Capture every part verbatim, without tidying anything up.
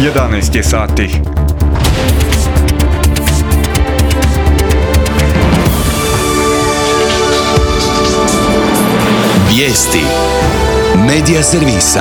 jedanaest je sati. Vijesti Medija servisa.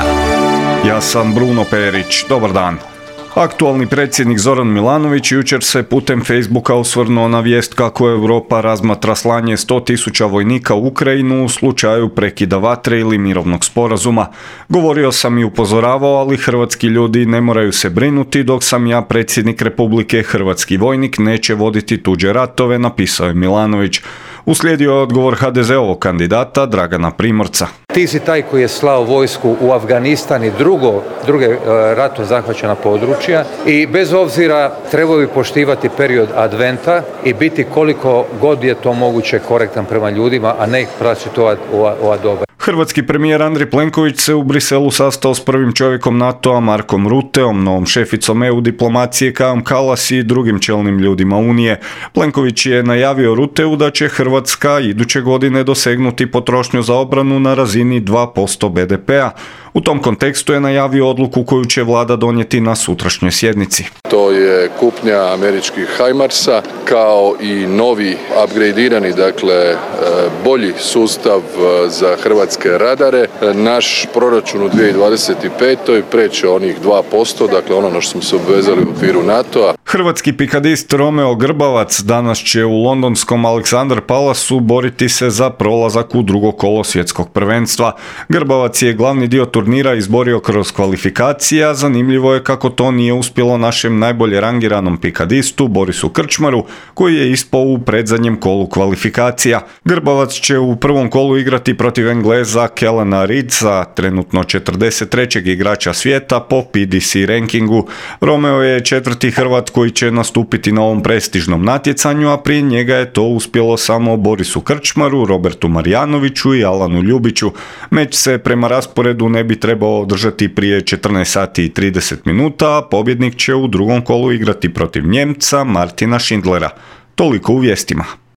Ja sam Bruno Perić. Dobar dan. Aktualni predsjednik Zoran Milanović jučer se putem Facebooka osvrnuo na vijest kako Europa razmatra slanje sto tisuća vojnika u Ukrajinu u slučaju prekida vatre ili mirovnog sporazuma. Govorio sam i upozoravao, ali hrvatski ljudi ne moraju se brinuti, dok sam ja predsjednik Republike, hrvatski vojnik neće voditi tuđe ratove, napisao je Milanović. Uslijedio je odgovor ha de ze ovog kandidata Dragana Primorca. Ti si taj koji je slao vojsku u Afganistan i drugo, druge uh, ratom zahvaćena područja i bez obzira trebao bi poštivati period adventa i biti koliko god je to moguće korektan prema ljudima, a ne ih praćiti ova, ova, ova doba. Hrvatski premijer Andrej Plenković se u Briselu sastao s prvim čovjekom NATO-a Markom Ruteom, novom šeficom E U diplomacije Kajom Kallas i drugim čelnim ljudima Unije. Plenković je najavio Ruteu da će Hrvatska iduće godine dosegnuti potrošnju za obranu na razini dva posto be de pea. U tom kontekstu je najavio odluku koju će vlada donijeti na sutrašnjoj sjednici. To je kupnja američkih Hajmarsa kao i novi upgradirani, dakle bolji sustav za hrvatske radare. Naš proračun u dvije tisuće dvadeset petoj preće onih dva posto, dakle ono na što smo se obvezali u okviru NATO-a. Hrvatski pikadist Romeo Grbavac danas će u londonskom Alexander Palace boriti se za prolazak u drugo kolo svjetskog prvenstva. Grbavac je glavni dio turnira izborio kroz kvalifikacije, a zanimljivo je kako to nije uspjelo našem najbolje rangiranom pikadistu Borisu Krčmaru, koji je ispao u predzadnjem kolu kvalifikacija. Grbavac će u prvom kolu igrati protiv Engleza Kellena Reedsa, trenutno četrdeset trećeg igrača svijeta po pe de ce rankingu. Romeo je četvrti Hrvat koji će nastupiti na ovom prestižnom natjecanju, a prije njega je to uspjelo samo Borisu Krčmaru, Robertu Marjanoviću i Alanu Ljubiću. Meč se prema rasporedu ne bi trebao održati prije četrnaest sati i trideset minuta, a pobjednik će u drugom kolu igrati protiv Njemca Martina Schindlera. Toliko u vijestima.